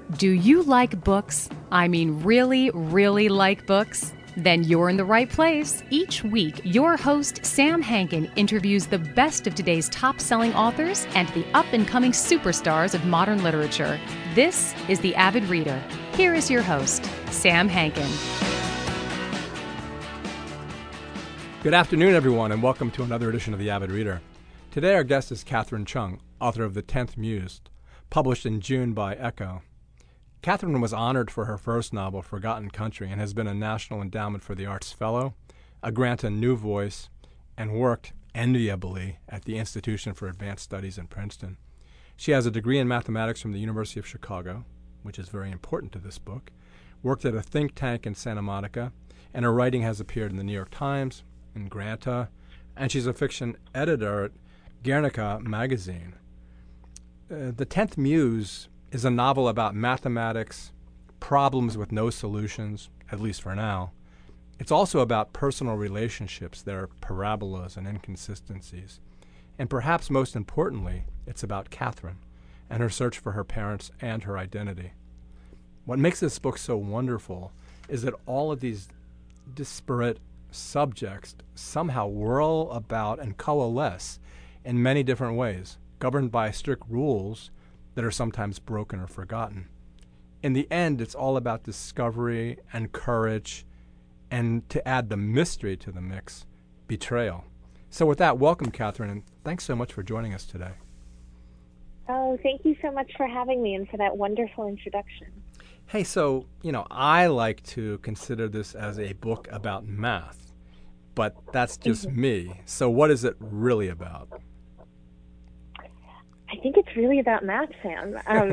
Do you like books? I mean, really, really like books? Then you're in the right place. Each week, your host, Sam Hankin, interviews the best of today's top-selling authors and the up-and-coming superstars of modern literature. This is The Avid Reader. Here is your host, Sam Hankin. Good afternoon, everyone, and welcome to another edition of The Avid Reader. Today, our guest is Kathryn Chung, author of The 10th Muse, published in June by Echo. Kathryn was honored for her first novel, Forgotten Country, and has been a National Endowment for the Arts Fellow, a grant to New Voice, and worked enviably at the Institution for Advanced Studies in Princeton. She has a degree in mathematics from the University of Chicago, which is very important to this book, worked at a think tank in Santa Monica, and her writing has appeared in the New York Times, in Granta, and she's a fiction editor at Guernica magazine. The 10th Muse is a novel about mathematics, problems with no solutions, at least for now. It's also about personal relationships, their parabolas and inconsistencies. And perhaps most importantly, it's about Kathryn and her search for her parents and her identity. What makes this book so wonderful is that all of these disparate subjects somehow whirl about and coalesce in many different ways, governed by strict rules that are sometimes broken or forgotten. In the end, it's all about discovery and courage, and to add the mystery to the mix, betrayal. So with that, welcome, Kathryn, and thanks so much for joining us today. Oh, thank you so much for having me and for that wonderful introduction. Hey, so, I like to consider this as a book about math, but that's just me. So what is it really about? I think it's really about math, Sam.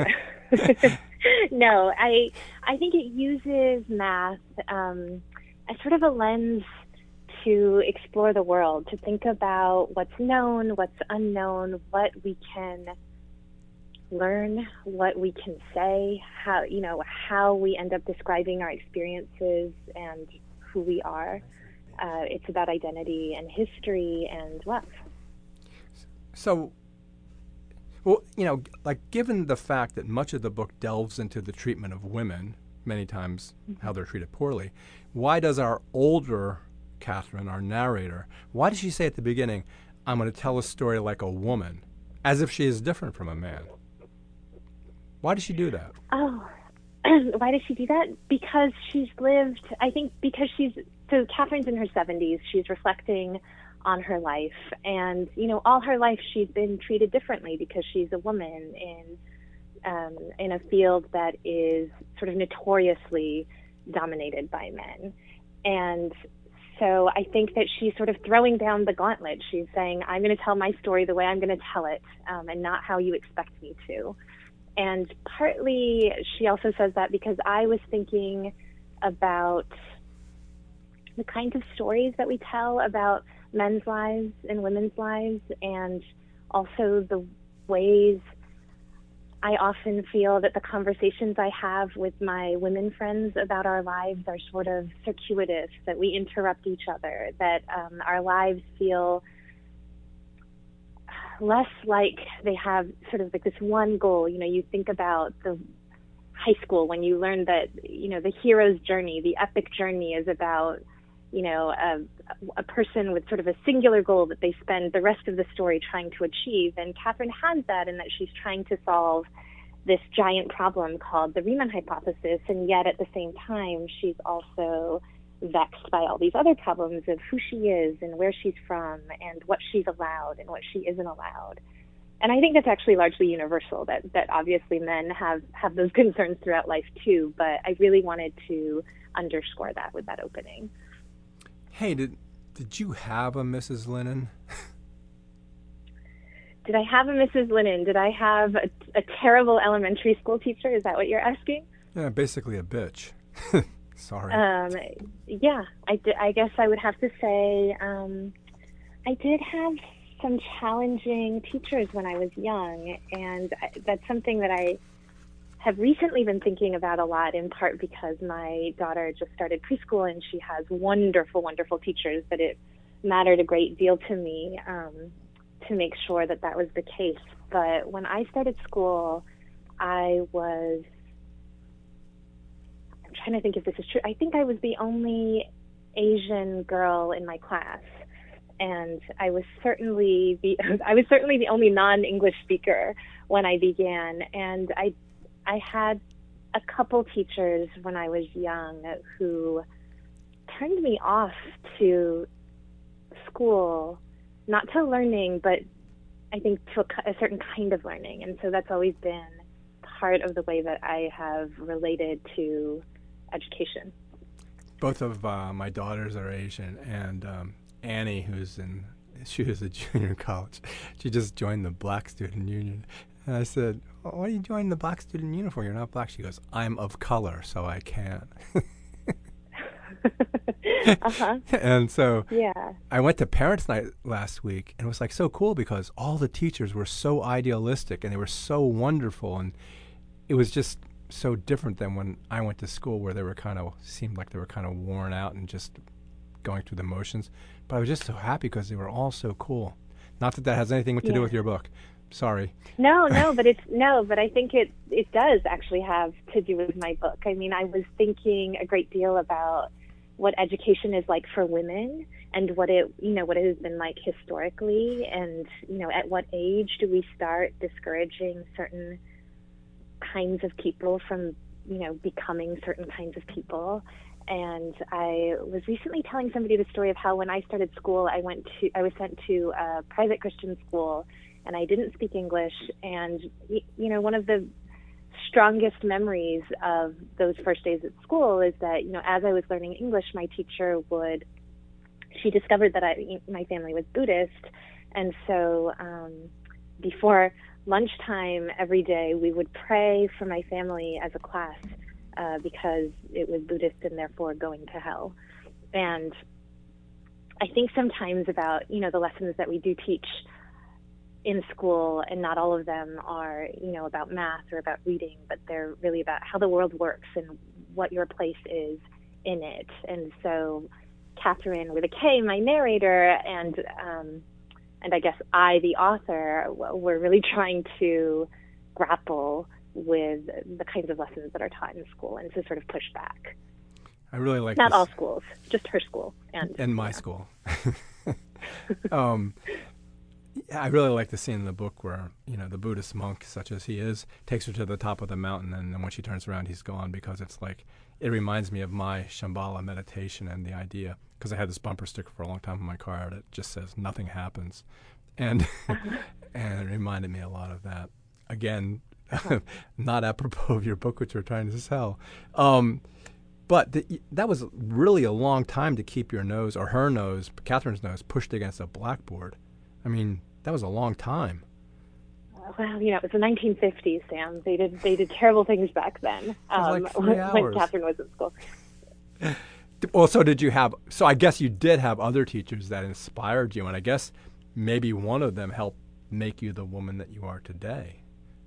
No, I think it uses math as sort of a lens to explore the world, to think about what's known, what's unknown, what we can learn, what we can say, how we end up describing our experiences and who we are. It's about identity and history and love. So, well, given the fact that much of the book delves into the treatment of women, many times how they're treated poorly, why does our older Kathryn, our narrator, why does she say at the beginning, I'm going to tell a story like a woman, as if she is different from a man? Why does she do that? Oh, why does she do that? Because she's lived, so Kathryn's in her 70s, she's reflecting on her life, and all her life she's been treated differently because she's a woman in a field that is sort of notoriously dominated by men. And so I think that she's sort of throwing down the gauntlet. She's saying, I'm going to tell my story the way I'm going to tell it, and not how you expect me to. And partly she also says that because I was thinking about the kinds of stories that we tell about men's lives and women's lives, and also the ways I often feel that the conversations I have with my women friends about our lives are sort of circuitous, that we interrupt each other, that our lives feel less like they have sort of like this one goal. You think about the high school when you learn that, the hero's journey, the epic journey is about a person with sort of a singular goal that they spend the rest of the story trying to achieve. And Kathryn has that in that she's trying to solve this giant problem called the Riemann hypothesis, and yet at the same time, she's also vexed by all these other problems of who she is and where she's from and what she's allowed and what she isn't allowed. And I think that's actually largely universal, that obviously men have those concerns throughout life too, but I really wanted to underscore that with that opening. Hey, did you have a Mrs. Lennon? Did I have a Mrs. Lennon? Did I have a terrible elementary school teacher? Is that what you're asking? Yeah, basically a bitch. Sorry. Yeah, I guess I would have to say I did have some challenging teachers when I was young, and that's something that I have recently been thinking about a lot, in part because my daughter just started preschool and she has wonderful, wonderful teachers, but it mattered a great deal to me to make sure that was the case. But when I started school, I was trying to think if this is true. I think I was the only Asian girl in my class, and I was certainly the only non-English speaker when I began. And I had a couple teachers when I was young who turned me off to school, not to learning, but I think to a certain kind of learning. And so that's always been part of the way that I have related to education. Both of my daughters are Asian, and Annie, she was a junior in college, she just joined the Black Student Union. And I said, why are you joining the Black Student Union for? You're not black. She goes, I'm of color, so I can. Uh-huh. And so Yeah. I went to Parents' Night last week, and it was like so cool because all the teachers were so idealistic and they were so wonderful, and it was just so different than when I went to school, where they were seemed like they were kind of worn out and just going through the motions. But I was just so happy because they were all so cool. Not that that has anything to do with your book. Sorry. No, but I think it does actually have to do with my book. I mean, I was thinking a great deal about what education is like for women and what it has been like historically, and, at what age do we start discouraging certain kinds of people from, becoming certain kinds of people. And I was recently telling somebody the story of how when I started school, I was sent to a private Christian school, and I didn't speak English. And, one of the strongest memories of those first days at school is that, as I was learning English, my teacher she discovered that my family was Buddhist. And so before lunchtime every day, we would pray for my family as a class because it was Buddhist and therefore going to hell. And I think sometimes about, the lessons that we do teach in school, and not all of them are, about math or about reading, but they're really about how the world works and what your place is in it. And so Catherine with a K, my narrator, and I guess I, the author, we're really trying to grapple with the kinds of lessons that are taught in school and to sort of push back. I really like Not all schools, just her school. And my school. I really like the scene in the book where, the Buddhist monk, such as he is, takes her to the top of the mountain, and then when she turns around, he's gone, because it's like, it reminds me of my Shambhala meditation and the idea, because I had this bumper sticker for a long time in my car that just says, nothing happens. And and it reminded me a lot of that. Again, not apropos of your book, which we're trying to sell. But that was really a long time to keep your nose, or her nose, Catherine's nose, pushed against a blackboard. I mean, that was a long time. Well, it was the 1950s, Sam. They did terrible things back then. Like 3 hours. When Catherine was in school. Well, so I guess you did have other teachers that inspired you, and I guess maybe one of them helped make you the woman that you are today.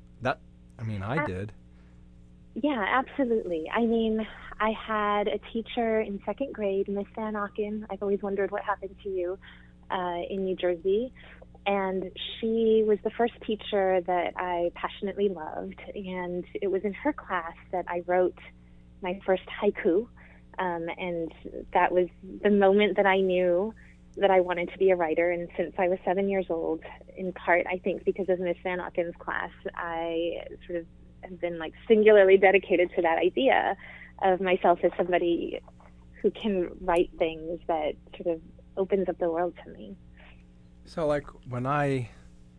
I did. Yeah, absolutely. I mean, I had a teacher in second grade, Miss Van Auken. I've always wondered what happened to you in New Jersey. And she was the first teacher that I passionately loved. And it was in her class that I wrote my first haiku. And that was the moment that I knew that I wanted to be a writer. And since I was 7 years old, in part, I think, because of Miss Van Auken's class, I sort of have been singularly dedicated to that idea of myself as somebody who can write things that sort of opens up the world to me. So when I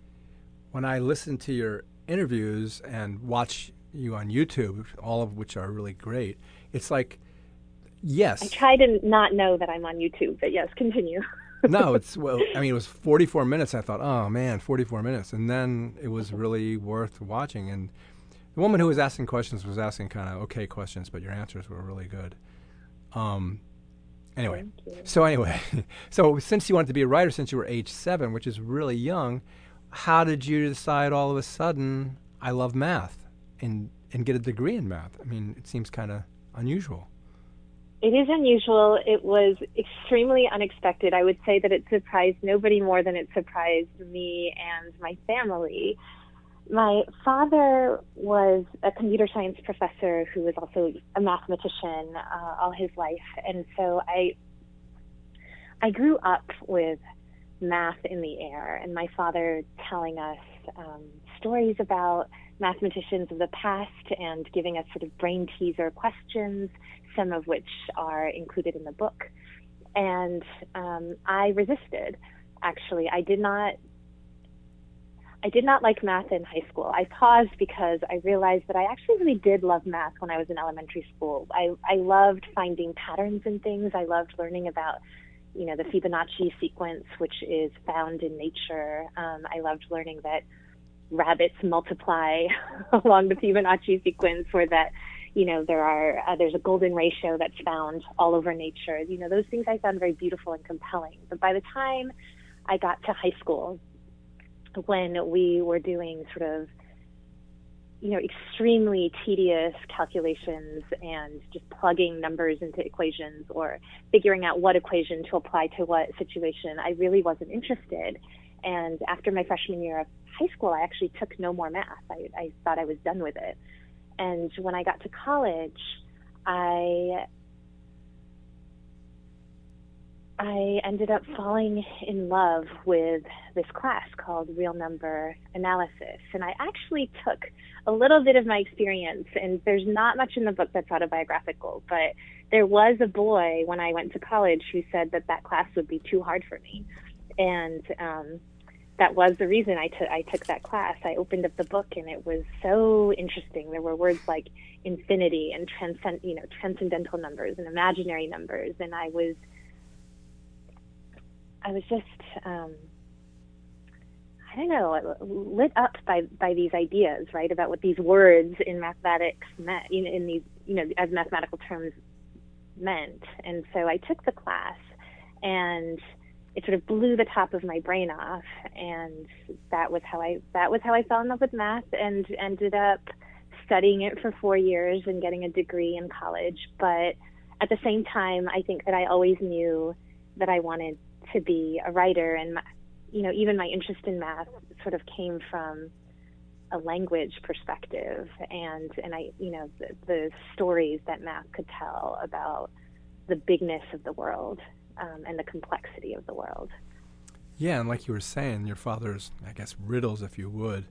listen to your interviews and watch you on YouTube, all of which are really great, it's like, yes. I try to not know that I'm on YouTube, but yes, continue. No, it was 44 minutes. I thought, oh man, 44 minutes. And then it was really worth watching. And the woman who was asking questions was asking kind of okay questions, but your answers were really good. Anyway, so since you wanted to be a writer since you were age 7, which is really young, how did you decide all of a sudden, I love math and get a degree in math? I mean, it seems kind of unusual. It is unusual. It was extremely unexpected. I would say that it surprised nobody more than it surprised me and my family. My father was a computer science professor who was also a mathematician all his life, and so I grew up with math in the air, and my father telling us stories about mathematicians of the past and giving us sort of brain teaser questions, some of which are included in the book. And I resisted. Actually, I did not like math in high school. I paused because I realized that I actually really did love math when I was in elementary school. I loved finding patterns in things. I loved learning about, the Fibonacci sequence, which is found in nature. I loved learning that rabbits multiply along the Fibonacci sequence, or that, there's a golden ratio that's found all over nature. Those things I found very beautiful and compelling. But by the time I got to high school, when we were doing sort of, extremely tedious calculations and just plugging numbers into equations or figuring out what equation to apply to what situation, I really wasn't interested. And after my freshman year of high school, I actually took no more math. I thought I was done with it. And when I got to college, I ended up falling in love with this class called Real Number Analysis. And I actually took a little bit of my experience, and there's not much in the book that's autobiographical, but there was a boy when I went to college who said that class would be too hard for me. And that was the reason I took that class. I opened up the book, and it was so interesting. There were words like infinity and transcendental numbers and imaginary numbers, and I was just, lit up by these ideas, right, about what these words in mathematics meant, in these, as mathematical terms meant. And so I took the class, and it sort of blew the top of my brain off, and that was how I fell in love with math, and ended up studying it for 4 years and getting a degree in college. But at the same time, I think that I always knew that I wanted to be a writer, and even my interest in math sort of came from a language perspective, and I the stories that math could tell about the bigness of the world and the complexity of the world. Yeah, and like you were saying, your father's, I guess, riddles, if you would.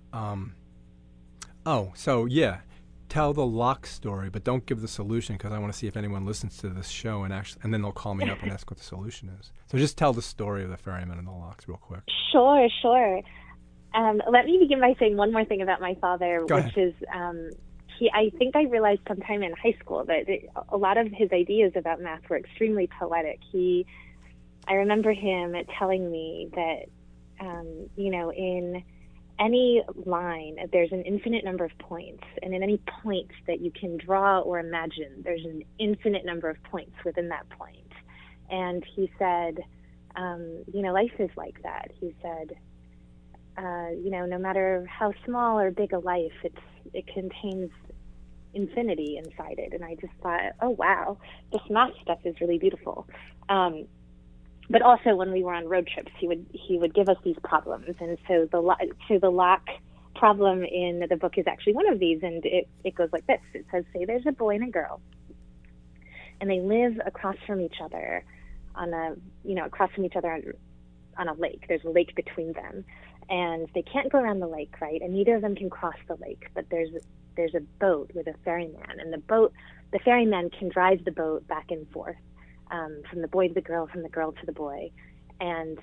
Tell the lock story, but don't give the solution, because I want to see if anyone listens to this show and then they'll call me up and ask what the solution is. So just tell the story of the ferryman and the locks real quick. Sure. Let me begin by saying one more thing about my father, which is I think I realized sometime in high school that a lot of his ideas about math were extremely poetic. I remember him telling me that, in any line, there's an infinite number of points, and in any point that you can draw or imagine, there's an infinite number of points within that point. And he said, life is like that. He said, no matter how small or big a life, it contains infinity inside it. And I just thought, oh wow, this math stuff is really beautiful. But also when we were on road trips, he would give us these problems, and so the lock problem in the book is actually one of these, and it goes like this. It says, say there's a boy and a girl, and they live across from each other on a lake. There's a lake between them, and they can't go around the lake, right? And neither of them can cross the lake, but there's a boat with a ferryman, and the ferryman can drive the boat back and forth. From the boy to the girl, from the girl to the boy. And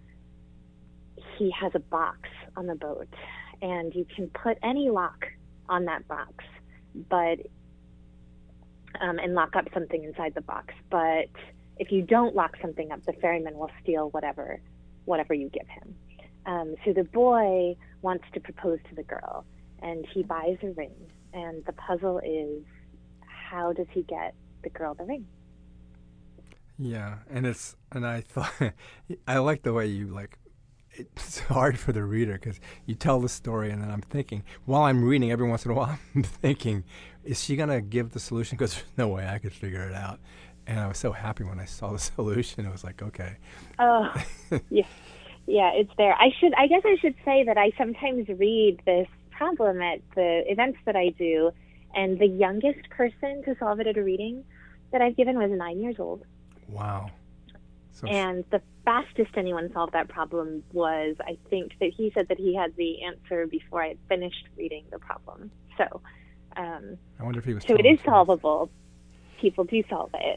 he has a box on the boat, and you can put any lock on that box, and lock up something inside the box. But if you don't lock something up, the ferryman will steal whatever you give him. So the boy wants to propose to the girl, and he buys a ring. And the puzzle is, how does he get the girl the ring? Yeah, and I thought, I like the way it's hard for the reader, because you tell the story, and then I'm thinking, while I'm reading, every once in a while, I'm thinking, is she going to give the solution? Because there's no way I could figure it out. And I was so happy when I saw the solution. It was like, okay. Oh, yeah. Yeah, it's there. I guess I should say that I sometimes read this problem at the events that I do, and the youngest person to solve it at a reading that I've given was 9 years old. Wow. So and the fastest anyone solved that problem was, I think that he said that he had the answer before I had finished reading the problem. So, I wonder if he was. So it is solvable. People do solve it.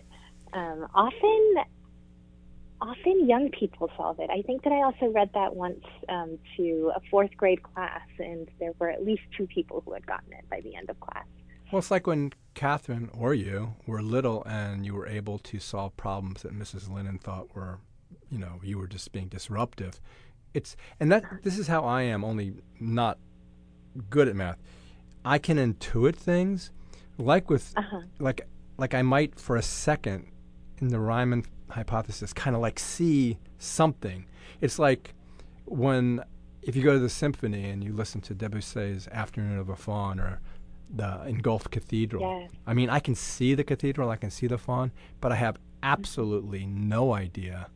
Often young people solve it. I think that I also read that once to a fourth grade class, and there were at least 2 people who had gotten it by the end of class. Well, it's like when Catherine or you were little and you were able to solve problems that Mrs. Lennon thought were, you were just being disruptive. This is how I am, only not good at math. I can intuit things, like with, like I might for a second in the Riemann hypothesis kind of like see something. It's like if you go to the symphony and you listen to Debussy's Afternoon of a Faun or the Engulfed Cathedral. Yes. I mean, I can see the cathedral, I can see the faun, but I have absolutely no idea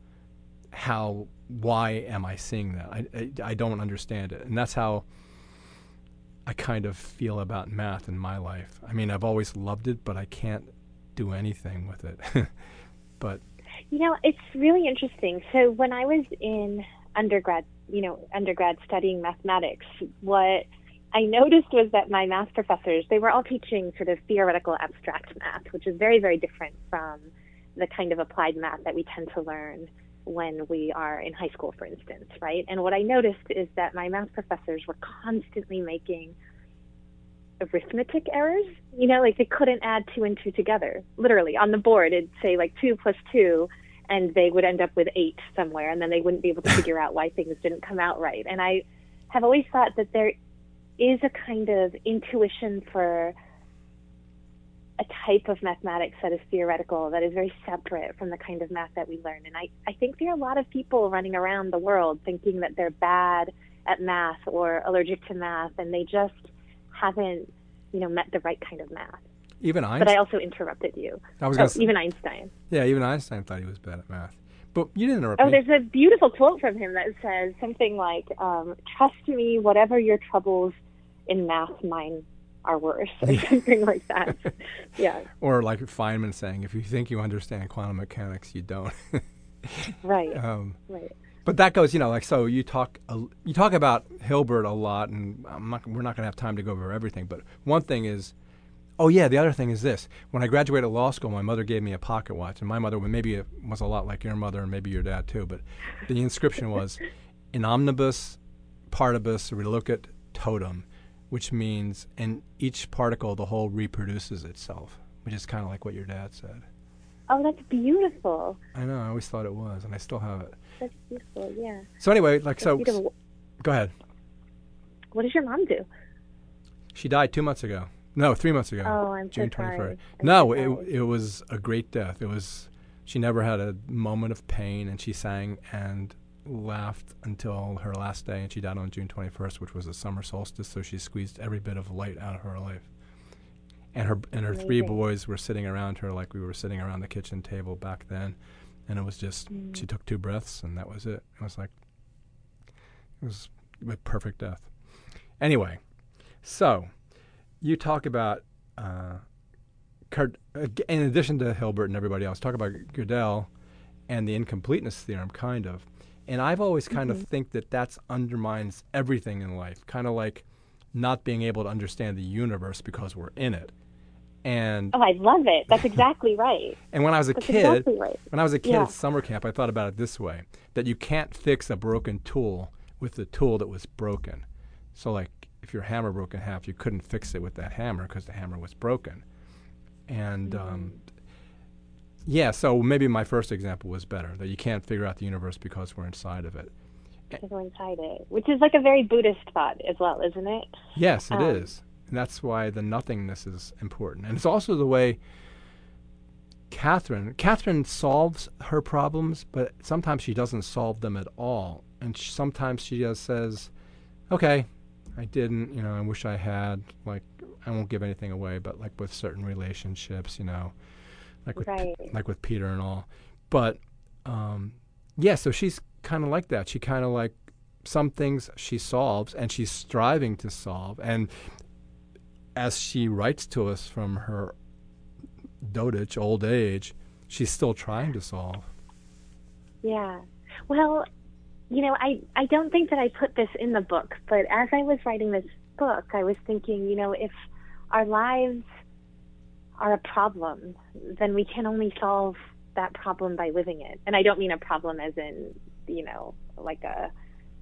why am I seeing that? I don't understand it. And that's how I kind of feel about math in my life. I mean, I've always loved it, but I can't do anything with it. But it's really interesting. So when I was in undergrad studying mathematics, what I noticed was that my math professors, they were all teaching sort of theoretical abstract math, which is very, very different from the kind of applied math that we tend to learn when we are in high school, for instance, right? And what I noticed is that my math professors were constantly making arithmetic errors. Like they couldn't add 2 and 2 together. Literally, on the board, it'd say like 2 plus 2, and they would end up with 8 somewhere, and then they wouldn't be able to figure out why things didn't come out right. And I have always thought that there is a kind of intuition for a type of mathematics that is theoretical, that is very separate from the kind of math that we learn. And I think there are a lot of people running around the world thinking that they're bad at math or allergic to math, and they just haven't, met the right kind of math. Even Einstein? But I also interrupted you. Even Einstein. Yeah, even Einstein thought he was bad at math. But you didn't interrupt me. There's a beautiful quote from him that says something like, trust me, whatever your troubles in math, mine are worse, or something like that. Yeah. Or like Feynman saying, if you think you understand quantum mechanics, you don't. Right. Right. But that goes, so you talk about Hilbert a lot, and we're not going to have time to go over everything. But one thing is, the other thing is this. When I graduated law school, my mother gave me a pocket watch, and my mother, maybe it was a lot like your mother and maybe your dad too, but the inscription was, in omnibus partibus relucit totum, which means in each particle the whole reproduces itself, which is kind of like what your dad said. Oh, that's beautiful. I know. I always thought it was, and I still have it. That's beautiful, yeah. So anyway, Beautiful. Go ahead. What does your mom do? She died 2 months ago. No, 3 months ago. Oh, I'm June so 23rd. sorry. No, it was a great death. She never had a moment of pain, and she sang and laughed until her last day, and she died on June 21st, which was the summer solstice, so she squeezed every bit of light out of her life. And her Amazing. 3 boys were sitting around her like we were sitting around the kitchen table back then, and it was just, she took 2 breaths, and that was it. It was a perfect death. Anyway, so you talk about, in addition to Hilbert and everybody else, talk about Gödel and the incompleteness theorem, kind of. And I've always kind of think that undermines everything in life, kind of like not being able to understand the universe because we're in it. And I love it. That's exactly right. And when I was a kid, exactly right. At summer camp, I thought about it this way, that you can't fix a broken tool with the tool that was broken. So like if your hammer broke in half, you couldn't fix it with that hammer because the hammer was broken. And so maybe my first example was better, that you can't figure out the universe because we're inside of it. Because we're inside it, which is like a very Buddhist thought as well, isn't it? Yes, it is. And that's why the nothingness is important. And it's also the way Catherine solves her problems, but sometimes she doesn't solve them at all. And sometimes she just says, okay, I didn't, I wish I had, like, I won't give anything away, but like with certain relationships, like with Peter and all. But, so she's kind of like that. She kind of like some things she solves and she's striving to solve. And as she writes to us from her dotage, old age, she's still trying to solve. Yeah. Well, I don't think that I put this in the book, but as I was writing this book, I was thinking, if our lives are a problem, then we can only solve that problem by living it. And I don't mean a problem as in, like a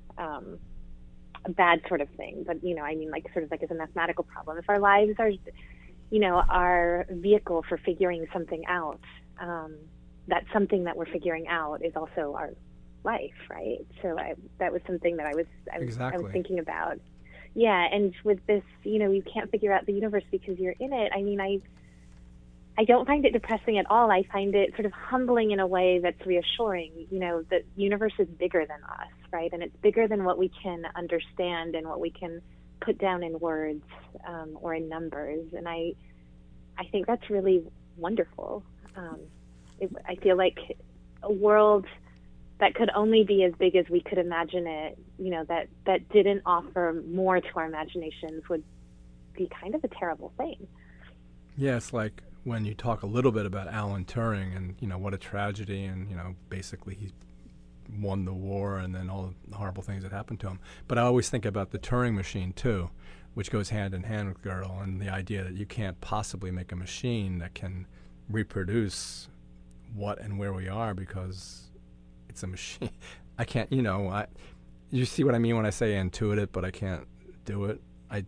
bad sort of thing, but, I mean like sort of like as a mathematical problem. If our lives are, our vehicle for figuring something out, that something that we're figuring out is also our life, right? So that was something that I was thinking about. Yeah, and with this, you can't figure out the universe because you're in it. I mean, I don't find it depressing at all. I find it sort of humbling in a way that's reassuring. The universe is bigger than us, right? And it's bigger than what we can understand and what we can put down in words or in numbers. And I think that's really wonderful. I feel like a world that could only be as big as we could imagine it, that didn't offer more to our imaginations would be kind of a terrible thing. Yeah, it's like when you talk a little bit about Alan Turing and, what a tragedy and, basically he won the war and then all the horrible things that happened to him. But I always think about the Turing machine, too, which goes hand in hand with Gödel and the idea that you can't possibly make a machine that can reproduce what and where we are because it's a machine. I can't, you see what I mean when I say intuitive, but I can't do it.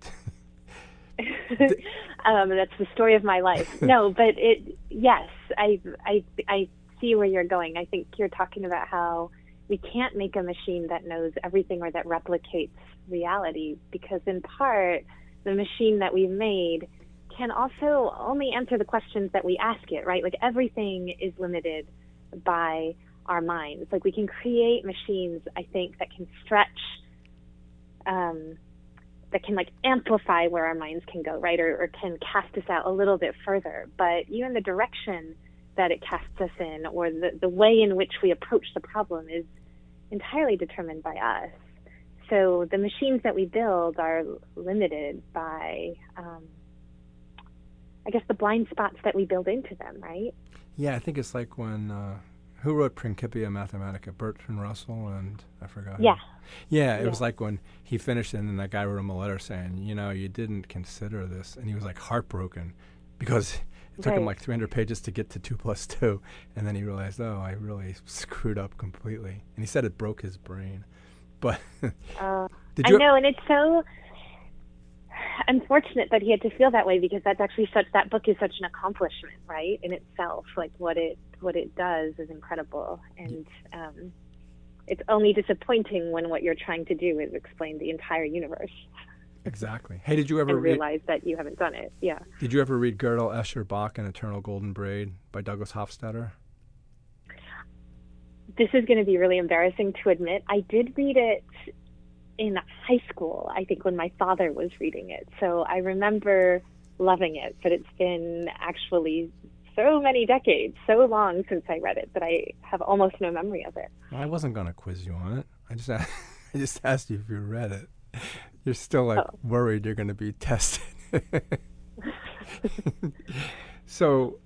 That's the story of my life. No, but yes, I see where you're going. I think you're talking about how we can't make a machine that knows everything or that replicates reality because in part, the machine that we've made can also only answer the questions that we ask it, right? Like everything is limited by our minds. Like we can create machines, I think, that can stretch, that can like amplify where our minds can go, right? Or can cast us out a little bit further. But even the direction that it casts us in or the way in which we approach the problem is entirely determined by us. So the machines that we build are limited by, I guess, the blind spots that we build into them, right? Yeah, I think it's like when, who wrote Principia Mathematica? Bertrand Russell and I forgot. Yeah. Yeah, it was like when he finished it and then that guy wrote him a letter saying, you didn't consider this. And he was like heartbroken because it took him like 300 pages to get to 2 + 2. And then he realized, I really screwed up completely. And he said it broke his brain. But I know, and it's so unfortunate that he had to feel that way because that's actually that book is such an accomplishment, right, in itself. Like what it does is incredible, and it's only disappointing when what you're trying to do is explain the entire universe. Exactly. Hey, did you ever realize that you haven't done it? Yeah. Did you ever read Gödel, Escher, Bach, and Eternal Golden Braid by Douglas Hofstadter? This is going to be really embarrassing to admit. I did read it in high school, I think, when my father was reading it. So I remember loving it, but it's been actually so many decades, so long since I read it that I have almost no memory of it. I wasn't going to quiz you on it. I just asked you if you read it. You're still worried you're going to be tested. So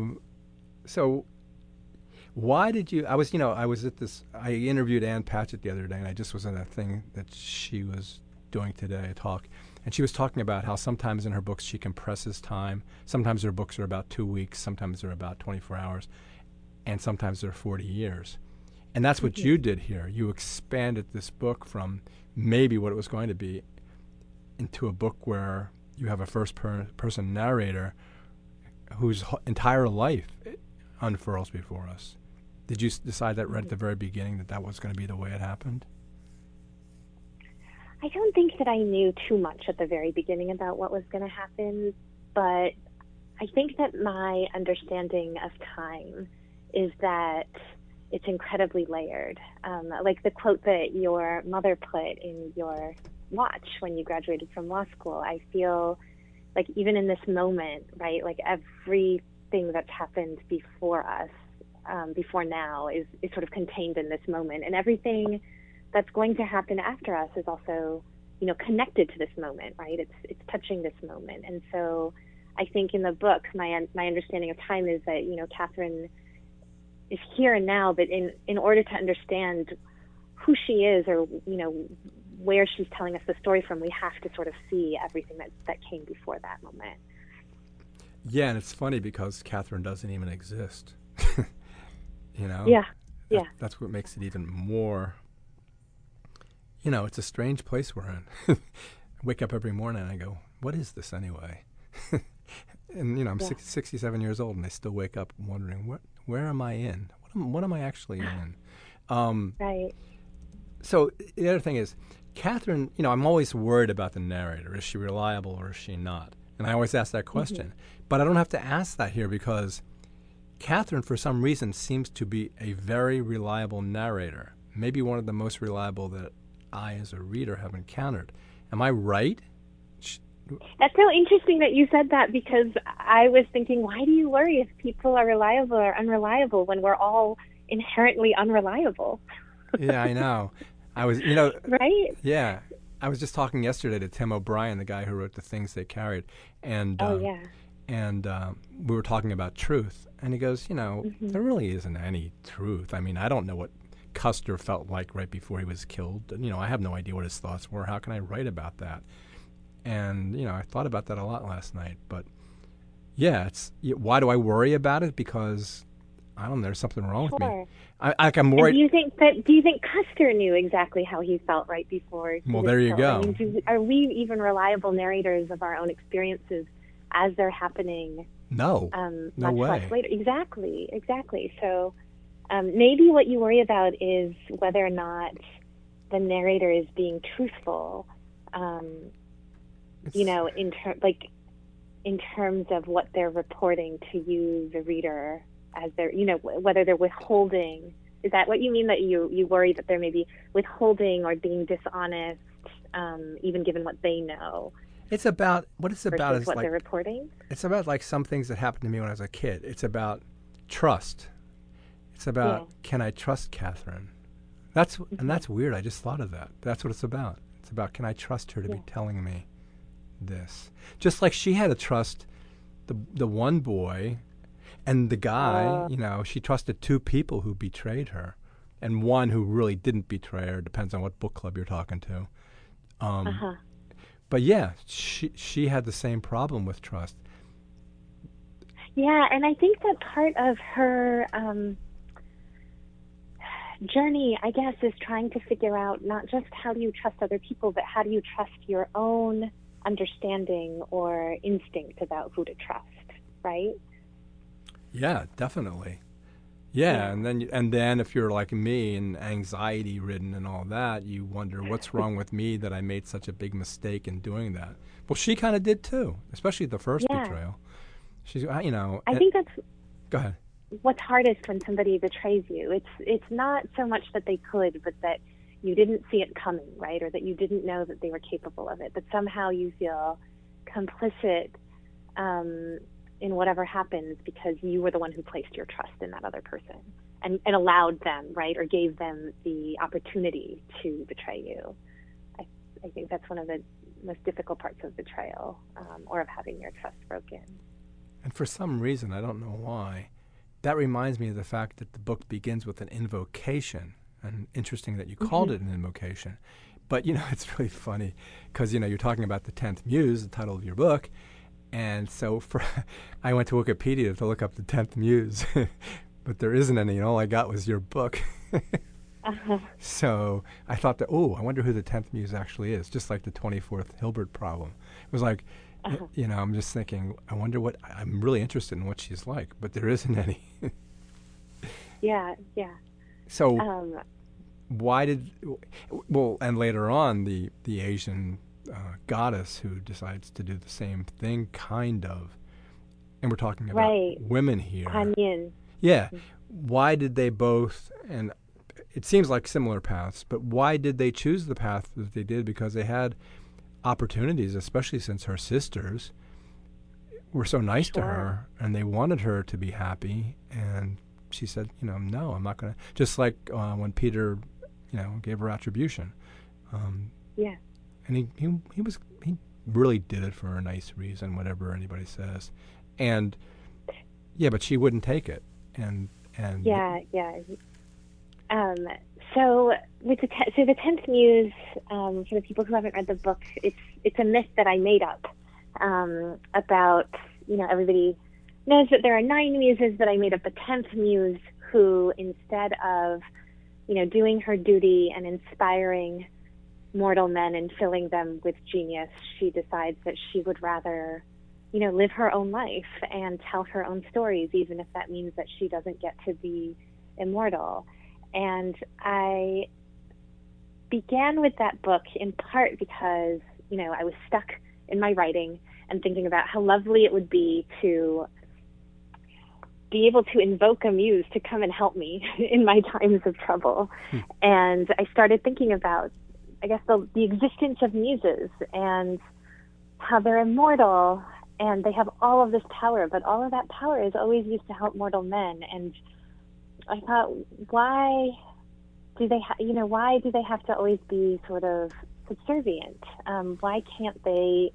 why did you? I was at this. I interviewed Ann Patchett the other day, and I just was at a thing that she was doing today, a talk, and she was talking about how sometimes in her books she compresses time. Sometimes her books are about 2 weeks, sometimes they're about 24 hours, and sometimes they're 40 years. And that's what you did here. You expanded this book from maybe what it was going to be into a book where you have a first-person narrator whose entire life unfurls before us. Did you decide that right at the very beginning that was going to be the way it happened? I don't think that I knew too much at the very beginning about what was going to happen, but I think that my understanding of time is that it's incredibly layered. Like the quote that your mother put in your watch when you graduated from law school, I feel like even in this moment, right, like everything that's happened before us before now is sort of contained in this moment, and everything that's going to happen after us is also, connected to this moment, right? It's touching this moment. And so I think in the book, my understanding of time is that, Catherine is here and now, but in order to understand who she is, or, where she's telling us the story from, we have to sort of see everything that came before that moment. Yeah, and it's funny because Catherine doesn't even exist. Yeah. That's what makes it even more, it's a strange place we're in. I wake up every morning and I go, what is this anyway? And, I'm 67 years old and I still wake up wondering, where am I in? What am I actually in? Right. So the other thing is, Catherine, I'm always worried about the narrator. Is she reliable or is she not? And I always ask that question. But I don't have to ask that here because Catherine, for some reason, seems to be a very reliable narrator. Maybe one of the most reliable that I, as a reader, have encountered. Am I right? That's so interesting that you said that, because I was thinking, why do you worry if people are reliable or unreliable when we're all inherently unreliable? Yeah, I know. I was, right? Yeah. I was just talking yesterday to Tim O'Brien, the guy who wrote The Things They Carried. And, and we were talking about truth. And he goes, there really isn't any truth. I mean, I don't know what Custer felt like right before he was killed. I have no idea what his thoughts were. How can I write about that? And, I thought about that a lot last night. But, yeah, why do I worry about it? Because, I don't know, there's something wrong with me. I'm worried. Do you think Custer knew exactly how he felt right before he was there you killed? go. I mean, are we even reliable narrators of our own experiences as they're happening? No. No way. Much later. Exactly. So maybe what you worry about is whether or not the narrator is being truthful. In terms of what they're reporting to you, the reader, as they're, whether they're withholding. Is that what you mean, that you worry that they're maybe withholding or being dishonest, even given what they know? It's about, what it's about is what like, they're reporting? It's about like some things that happened to me when I was a kid. It's about trust. It's about, can I trust Catherine? And that's weird. I just thought of that. That's what it's about. It's about, can I trust her to be telling me this? Just like she had to trust the one boy and the guy, she trusted two people who betrayed her and one who really didn't betray her. Depends on what book club you're talking to. But yeah, she had the same problem with trust. Yeah, and I think that part of her journey, I guess, is trying to figure out not just how do you trust other people, but how do you trust your own understanding or instinct about who to trust, right? Yeah, definitely. Yeah, and then if you're like me and anxiety ridden and all that, you wonder what's wrong with me that I made such a big mistake in doing that. Well, she kind of did too, especially the first betrayal. She's, I think that's. Go ahead. What's hardest when somebody betrays you? It's not so much that they could, but that you didn't see it coming, right? Or that you didn't know that they were capable of it. But somehow you feel complicit in whatever happens because you were the one who placed your trust in that other person and allowed them, right? Or gave them the opportunity to betray you. I think that's one of the most difficult parts of betrayal, or of having your trust broken. And for some reason, I don't know why, that reminds me of the fact that the book begins with an invocation. And interesting that you called it an invocation. But, it's really funny because, you're talking about the 10th Muse, the title of your book. And so I went to Wikipedia to look up the 10th Muse, but there isn't any, and all I got was your book. So I thought that, I wonder who the 10th Muse actually is, just like the 24th Hilbert problem. It was like, I'm just thinking, I wonder I'm really interested in what she's like, but there isn't any. Yeah. So and later on, the Asian goddess who decides to do the same thing, kind of, and we're talking about women here. Kuan Yin. Yeah. Why did they both, and it seems like similar paths, but why did they choose the path that they did? Because they had opportunities, especially since her sisters were so nice to her, and they wanted her to be happy, and she said, no, I'm not going to. Just like when Peter, gave her attribution. Yeah. And he really did it for a nice reason, whatever anybody says. And yeah, but she wouldn't take it. And yeah. So with the 10th Muse, for the people who haven't read the book, it's a myth that I made up about, everybody knows that there are 9 muses, but I made up a 10th muse who, instead of, doing her duty and inspiring mortal men and filling them with genius, she decides that she would rather, live her own life and tell her own stories, even if that means that she doesn't get to be immortal. And I began with that book in part because, I was stuck in my writing and thinking about how lovely it would be to be able to invoke a muse to come and help me in my times of trouble. And I started thinking about, I guess, the existence of muses and how they're immortal and they have all of this power, but all of that power is always used to help mortal men. And I thought, why do they have to always be sort of subservient? Why can't they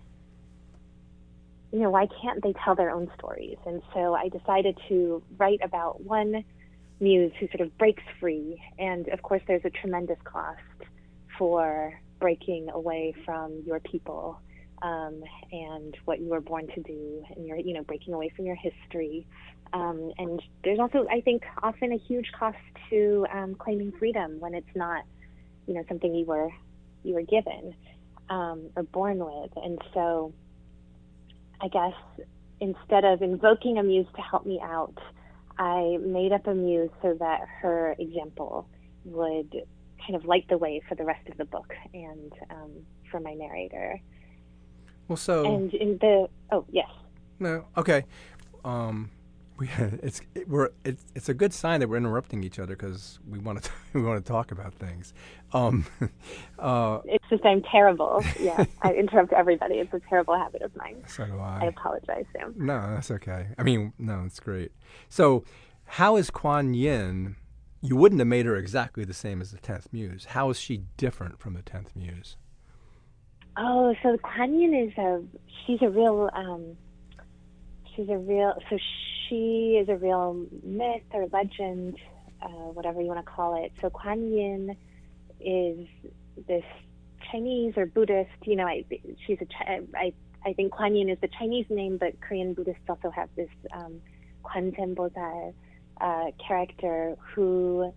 tell their own stories? And so I decided to write about one muse who sort of breaks free. And of course, there's a tremendous cost for breaking away from your people and what you were born to do, and you're, breaking away from your history. And there's also, I think, often a huge cost to claiming freedom when it's not, something you were given or born with. And so I guess instead of invoking a muse to help me out, I made up a muse so that her example would kind of light the way for the rest of the book and for my narrator. Well, so... And yes. No, okay. It's a good sign that we're interrupting each other because we want to talk about things. It's just I'm terrible. Yeah, I interrupt everybody. It's a terrible habit of mine. So do I. I apologize, Sam. No, that's okay. I mean, no, it's great. So, how is Kuan Yin? You wouldn't have made her exactly the same as the 10th Muse. How is she different from the 10th Muse? Oh, so Kuan Yin she is a real myth or legend, whatever you want to call it. So Kuan Yin is this Chinese or Buddhist, I think Kuan Yin is the Chinese name, but Korean Buddhists also have this Kwan Zen Bozar character who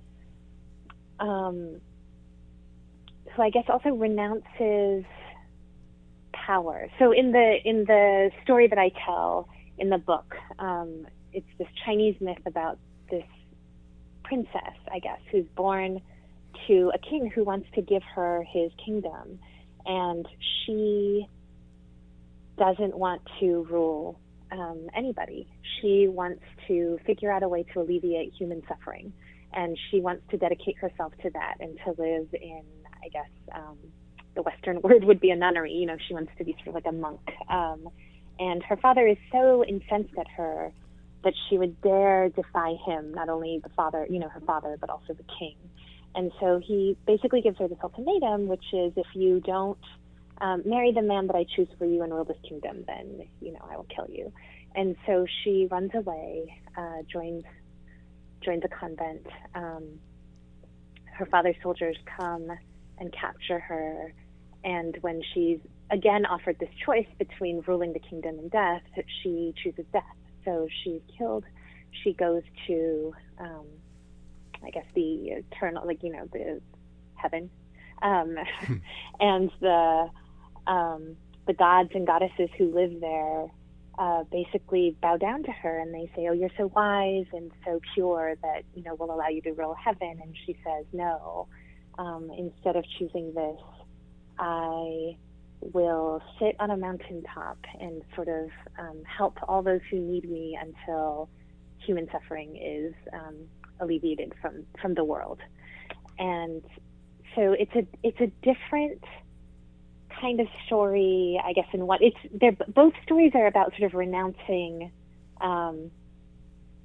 I guess also renounces power. So in the story that I tell in the book, it's this Chinese myth about this princess, I guess, who's born to a king who wants to give her his kingdom, and she doesn't want to rule anybody. She wants to figure out a way to alleviate human suffering, and she wants to dedicate herself to that and to live in, I guess, the Western word would be a nunnery. She wants to be sort of like a monk. And her father is so incensed at her that she would dare defy him, not only the father, her father, but also the king. And so he basically gives her this ultimatum, which is, if you don't marry the man that I choose for you and rule this kingdom, then, I will kill you. And so she runs away, joins a convent. Her father's soldiers come and capture her. And when she's again offered this choice between ruling the kingdom and death, she chooses death. So she's killed. She goes to, I guess, the eternal, the heaven. And the gods and goddesses who live there basically bow down to her, and they say, oh, you're so wise and so pure that, we'll allow you to rule heaven. And she says, no, instead of choosing this, I will sit on a mountaintop and sort of help all those who need me until human suffering is alleviated from the world. And so it's a different kind of story, I guess, in what both stories are about sort of renouncing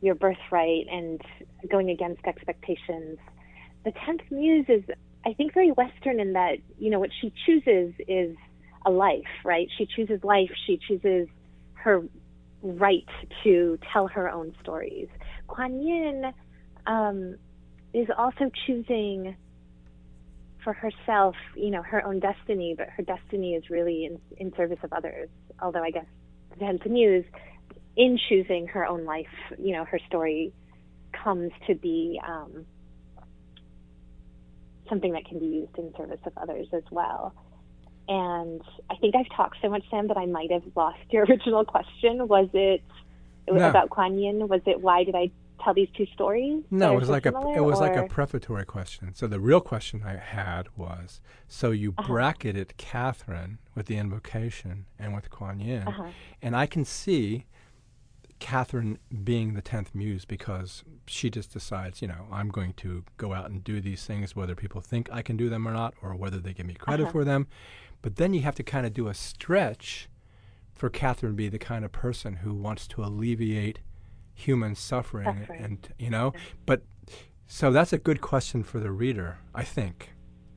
your birthright and going against expectations. The 10th Muse is, I think, very Western in that, what she chooses is a life, right? She chooses life. She chooses her right to tell her own stories. Kuan Yin is also choosing for herself, her own destiny, but her destiny is really in service of others. Although I guess the 10th Muse, in choosing her own life, her story comes to be something that can be used in service of others as well. And I think I've talked so much, Sam, that I might have lost your original question. Was it about Kuan Yin? Was it why did I tell these two stories? No, it was like a prefatory question. So the real question I had was, so you bracketed Catherine with the invocation and with Kuan Yin, and I can see Catherine being the 10th Muse because she just decides, I'm going to go out and do these things, whether people think I can do them or not, or whether they give me credit for them. But then you have to kind of do a stretch for Catherine to be the kind of person who wants to alleviate human suffering. And, but so that's a good question for the reader, I think,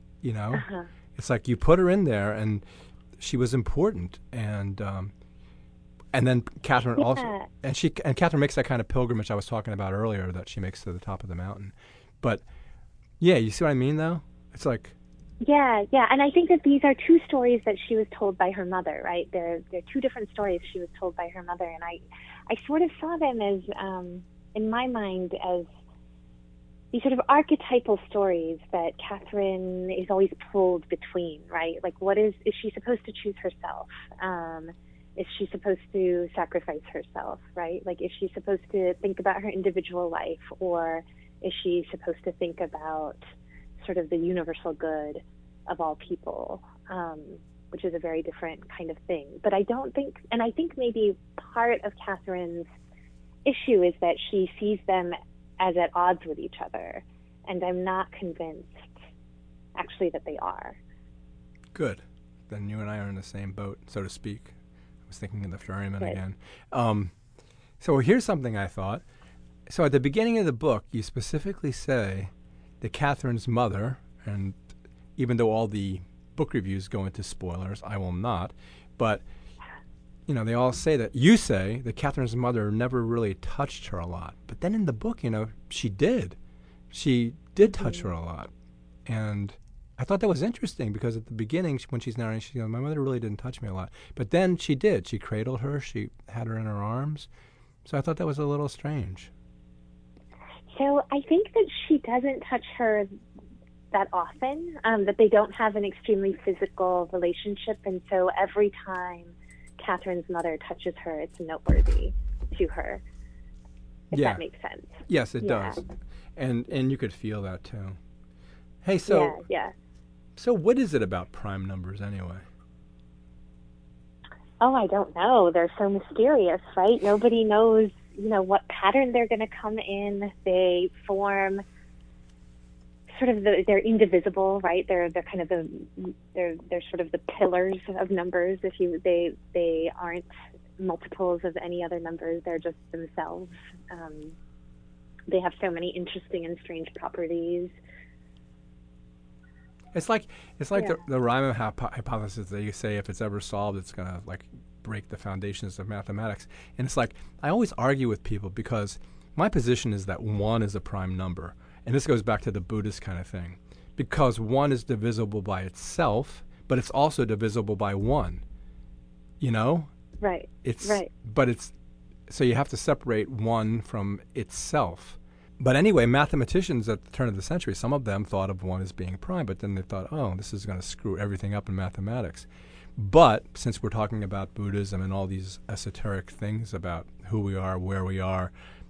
It's like you put her in there and she was important. And then Catherine also, and Catherine makes that kind of pilgrimage I was talking about earlier that she makes to the top of the mountain. But yeah, you see what I mean though? It's like, Yeah, and I think that these are two stories that she was told by her mother, right? They're two different stories she was told by her mother, and I sort of saw them as, in my mind, as these sort of archetypal stories that Catherine is always pulled between, right? Like, is she supposed to choose herself? Is she supposed to sacrifice herself, right? Like, is she supposed to think about her individual life, or is she supposed to think about sort of the universal good of all people, which is a very different kind of thing. But I think maybe part of Catherine's issue is that she sees them as at odds with each other, and I'm not convinced actually that they are. Good. Then you and I are in the same boat, so to speak. I was thinking of the ferryman again. So here's something I thought. So at the beginning of the book, you specifically say that Catherine's mother, and even though all the book reviews go into spoilers, I will not, but, they all say that, you say that Catherine's mother never really touched her a lot. But then in the book, she did. She did touch her a lot. And I thought that was interesting because at the beginning, when she's narrating, she goes, my mother really didn't touch me a lot. But then she did. She cradled her. She had her in her arms. So I thought that was a little strange. So I think that she doesn't touch her that often, that they don't have an extremely physical relationship. And so every time Catherine's mother touches her, it's noteworthy to her, if that makes sense. Yes, it does. And you could feel that too. Hey, so So what is it about prime numbers anyway? Oh, I don't know. They're so mysterious, right? Nobody knows what pattern they're going to come in. They form sort of they're indivisible, right? They're kind of they're sort of the pillars of numbers. They aren't multiples of any other numbers. They're just themselves. They have so many interesting and strange properties. It's like the Riemann hypothesis that you say if it's ever solved, it's going to break the foundations of mathematics. And it's like, I always argue with people because my position is that 1 is a prime number. And this goes back to the Buddhist kind of thing. Because 1 is divisible by itself, but it's also divisible by 1. Right. So you have to separate 1 from itself. But anyway, mathematicians at the turn of the century, some of them thought of 1 as being prime, but then they thought, this is going to screw everything up in mathematics. But since we're talking about Buddhism and all these esoteric things about who we are, where we are,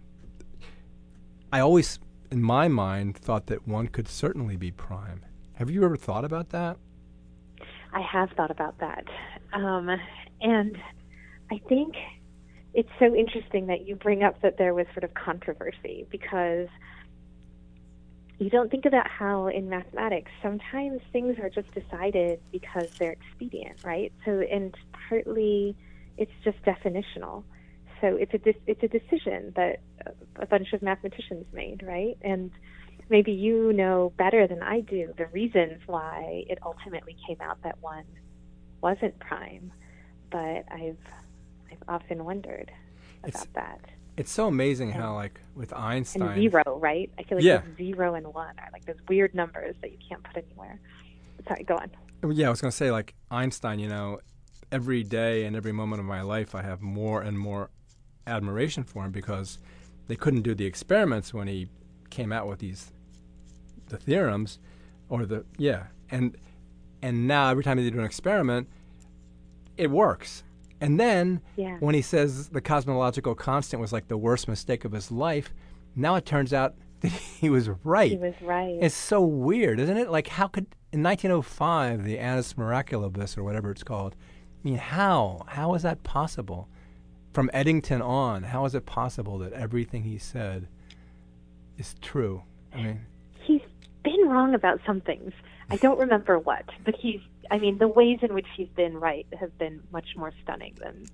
I always, in my mind, thought that 1 could certainly be prime. Have you ever thought about that? I have thought about that. And I think it's so interesting that you bring up that there was sort of controversy, because you don't think about how in mathematics sometimes things are just decided because they're expedient, right? So, and partly it's just definitional. so it's a decision that a bunch of mathematicians made, right? And maybe you know better than I do the reasons why it ultimately came out that one wasn't prime, but I've often wondered about that. It's so amazing how, like, with Einstein... And zero, right? I feel like there's 0 and 1 are like those weird numbers that you can't put anywhere. Sorry, go on. Yeah, I was going to say, like, Einstein, every day and every moment of my life I have more and more admiration for him, because they couldn't do the experiments when he came out with the theorems, and now every time they do an experiment, it works. And then when he says the cosmological constant was like the worst mistake of his life, now it turns out that he was right. He was right. It's so weird, isn't it? Like, how could, in 1905, the Annus Mirabilis, or whatever it's called, I mean, how is that possible? From Eddington on, how is it possible that everything he said is true? I mean, he's been wrong about some things. I don't remember what, but the ways in which he's been right have been much more stunning than...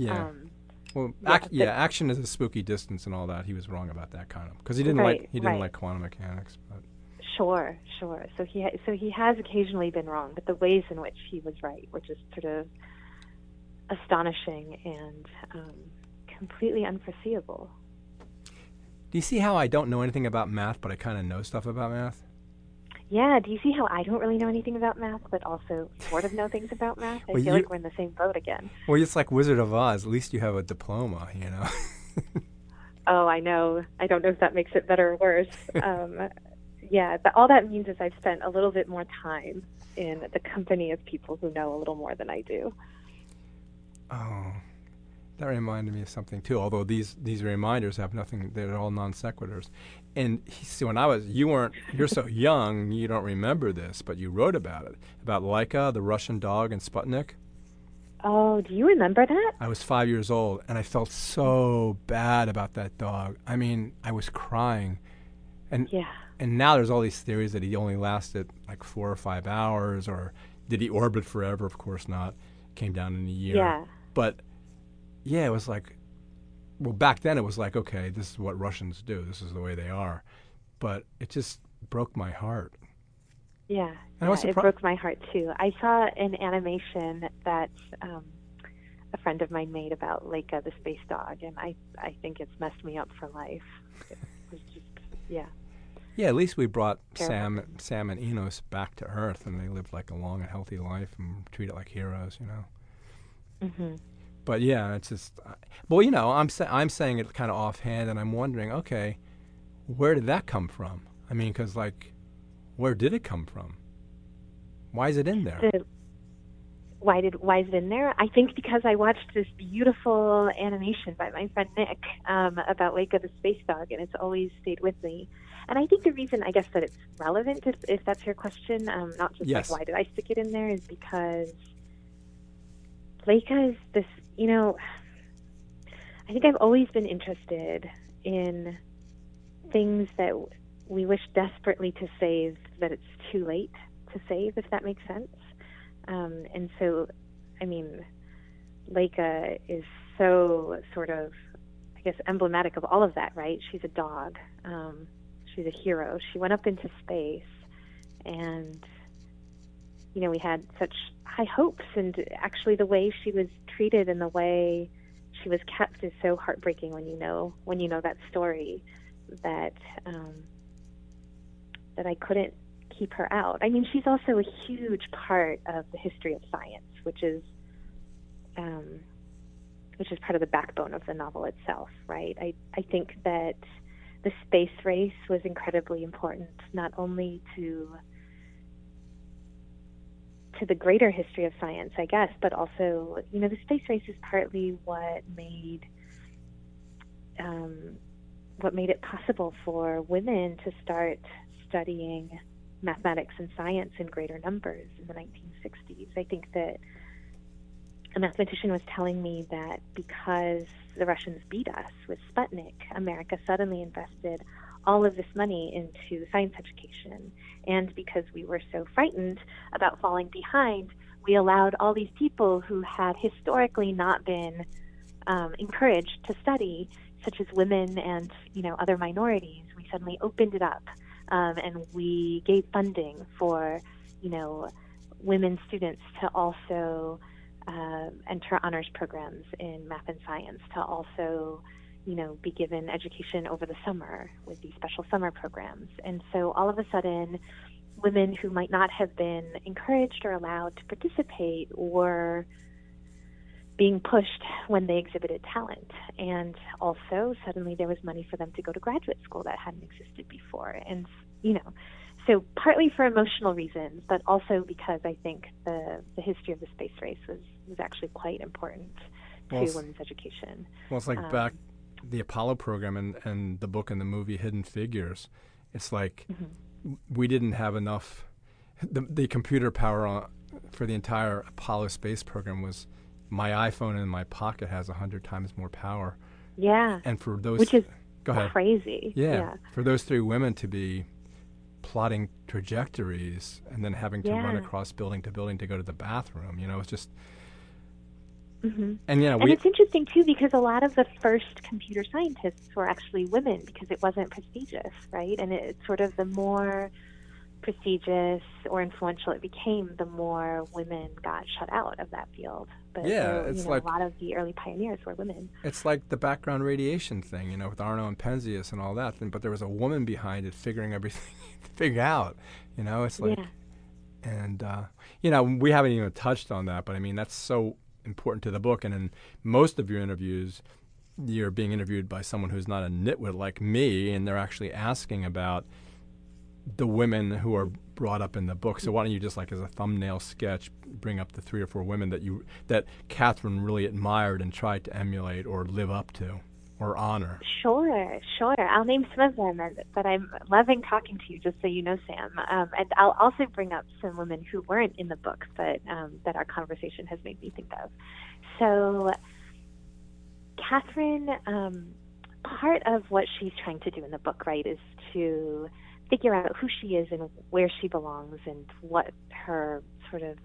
action is a spooky distance and all that. He was wrong about that kind of, because he didn't like quantum mechanics. But Sure. So he has occasionally been wrong, but the ways in which he was right were just sort of astonishing and completely unforeseeable. Do you see how I don't know anything about math, but I kind of know stuff about math? Yeah, do you see how I don't really know anything about math, but also sort of know things about math? I feel like we're in the same boat again. Well, it's like Wizard of Oz. At least you have a diploma, Oh, I know. I don't know if that makes it better or worse. But all that means is I've spent a little bit more time in the company of people who know a little more than I do. Oh, that reminded me of something too. Although these reminders have nothing; they're all non sequiturs. And see, you're so young, you don't remember this, but you wrote about it, about Laika, the Russian dog, and Sputnik. Oh, do you remember that? I was 5 years old, and I felt so bad about that dog. I mean, I was crying. And now there's all these theories that he only lasted like 4 or 5 hours, or did he orbit forever? Of course not. Came down in a year. Yeah. But, it was like, well, back then it was like, okay, this is what Russians do. This is the way they are. But it just broke my heart. Yeah, it broke my heart too. I saw an animation that a friend of mine made about Laika, the space dog, and I think it's messed me up for life. It was just, Yeah, at least we brought Sam and Enos back to Earth, and they lived like a long and healthy life and treated like heroes, Mm-hmm. But it's just, I'm saying it kind of offhand, and I'm wondering, okay, where did that come from? I mean, because where did it come from? Why is it in there? Why is it in there? I think because I watched this beautiful animation by my friend Nick about Laika the space dog, and it's always stayed with me. And I think the reason, I guess, that it's relevant, if that's your question, not just like why did I stick it in there, is because Laika is this, I think I've always been interested in things that we wish desperately to save, that it's too late to save, if that makes sense. And so, I mean, Laika is so sort of, I guess, emblematic of all of that, right? She's a dog. She's a hero. She went up into space, and, we had such high hopes, and actually the way she was treated and the way she was kept is so heartbreaking when you know that story, that that I couldn't keep her out. I mean, she's also a huge part of the history of science, which is part of the backbone of the novel itself, right? I think that the space race was incredibly important, not only to the greater history of science, I guess, but also, the space race is partly what made it possible for women to start studying mathematics and science in greater numbers in the 1960s. I think that a mathematician was telling me that because the Russians beat us with Sputnik, America suddenly invested all of this money into science education. And because we were so frightened about falling behind, we allowed all these people who had historically not been encouraged to study, such as women and other minorities, we suddenly opened it up, and we gave funding for women students to also enter honors programs in math and science, to also be given education over the summer with these special summer programs. And so all of a sudden, women who might not have been encouraged or allowed to participate were being pushed when they exhibited talent. And also, suddenly there was money for them to go to graduate school that hadn't existed before. And, so partly for emotional reasons, but also because I think the history of the space race was actually quite important to women's education. Well, it's like back the Apollo program and the book and the movie Hidden Figures. It's like we didn't have enough. The computer power for the entire Apollo space program was my iPhone in my pocket has 100 times more power. Yeah. And for those, which is go ahead. Crazy. Yeah. For those three women to be plotting trajectories and then having to run across building to building to go to the bathroom, it's just. And and it's interesting too because a lot of the first computer scientists were actually women because it wasn't prestigious, right? And it's sort of the more prestigious or influential it became, the more women got shut out of that field. But it's like a lot of the early pioneers were women. It's like the background radiation thing, with Arno and Penzias and all that. But there was a woman behind it figuring everything out. It's like, and we haven't even touched on that. But I mean, that's so important to the book. And in most of your interviews, you're being interviewed by someone who's not a nitwit like me, and they're actually asking about the women who are brought up in the book. So why don't you just, like as a thumbnail sketch, bring up the 3 or 4 women that Catherine really admired and tried to emulate or live up to or honor? Sure. I'll name some of them, but I'm loving talking to you, just so you know, Sam. And I'll also bring up some women who weren't in the book, but that our conversation has made me think of. So Catherine, part of what she's trying to do in the book, right, is to figure out who she is and where she belongs and what her sort of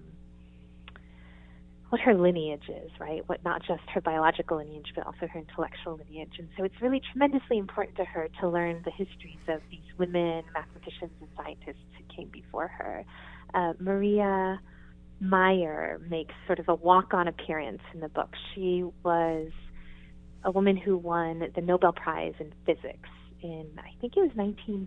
what her lineage is, right? What not just her biological lineage, but also her intellectual lineage. And so it's really tremendously important to her to learn the histories of these women, mathematicians and scientists who came before her. Maria Meyer makes sort of a walk-on appearance in the book. She was a woman who won the Nobel Prize in physics in, I think it was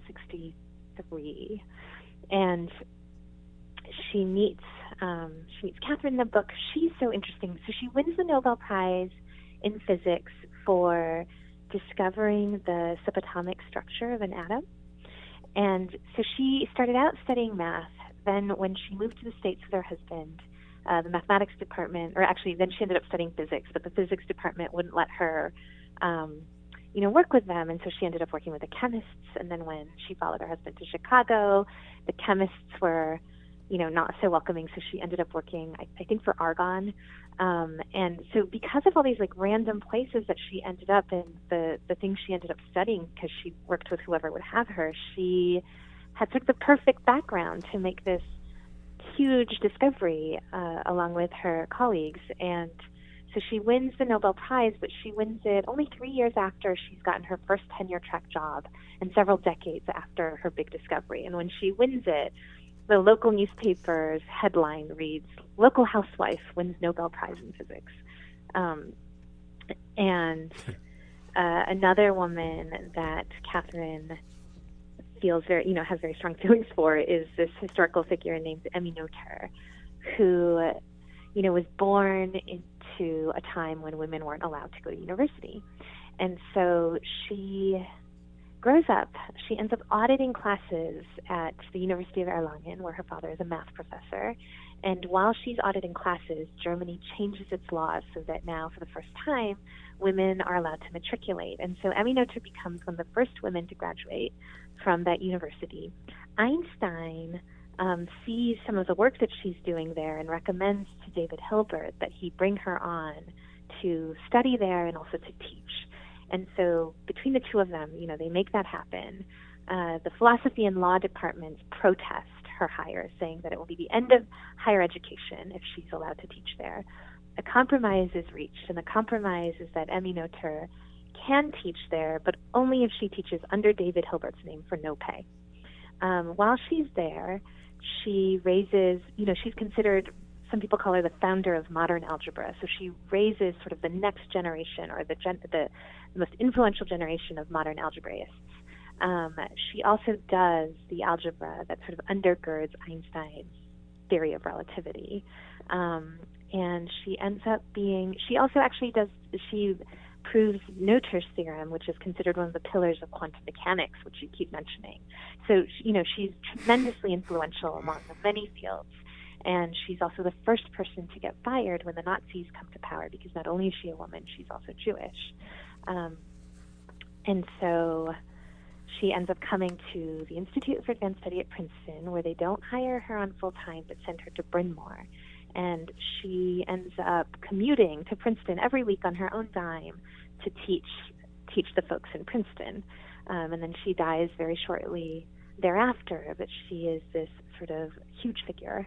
1963. And she meets Catherine in the book. She's so interesting. So she wins the Nobel Prize in physics for discovering the subatomic structure of an atom. And so she started out studying math. Then when she moved to the States with her husband, the mathematics department, or actually then she ended up studying physics, but the physics department wouldn't let her work with them, and so she ended up working with the chemists. And then when she followed her husband to Chicago, the chemists were not so welcoming, so she ended up working, I think, for Argonne. And so because of all these random places that she ended up in, the things she ended up studying, because she worked with whoever would have her, she had sort of the perfect background to make this huge discovery along with her colleagues. And so she wins the Nobel Prize, but she wins it only 3 years after she's gotten her first tenure-track job and several decades after her big discovery. And when she wins it, the local newspaper's headline reads, "Local housewife wins Nobel Prize in physics." And another woman that Catherine feels has very strong feelings for is this historical figure named Emmy Noether, who, was born into a time when women weren't allowed to go to university. And so she grows up, she ends up auditing classes at the University of Erlangen, where her father is a math professor. And while she's auditing classes, Germany changes its laws so that now, for the first time, women are allowed to matriculate. And so Emmy Noether becomes one of the first women to graduate from that university. Einstein sees some of the work that she's doing there and recommends to David Hilbert that he bring her on to study there and also to teach. And so between the two of them, they make that happen. The philosophy and law departments protest her hire, saying that it will be the end of higher education if she's allowed to teach there. a compromise is reached, and the compromise is that Emmy Noether can teach there, but only if she teaches under David Hilbert's name for no pay. While she's there, she raises, she's considered, some people call her the founder of modern algebra. So she raises sort of the next generation, or the most influential generation of modern algebraists. She also does the algebra that sort of undergirds Einstein's theory of relativity. And she ends up she proves Noether's theorem, which is considered one of the pillars of quantum mechanics, which you keep mentioning. So, she's tremendously influential among many fields. And she's also the first person to get fired when the Nazis come to power, because not only is she a woman, she's also Jewish. And so she ends up coming to the Institute for Advanced Study at Princeton, where they don't hire her on full time, but send her to Bryn Mawr. And she ends up commuting to Princeton every week on her own dime to teach the folks in Princeton. And then she dies very shortly thereafter, but she is this sort of huge figure.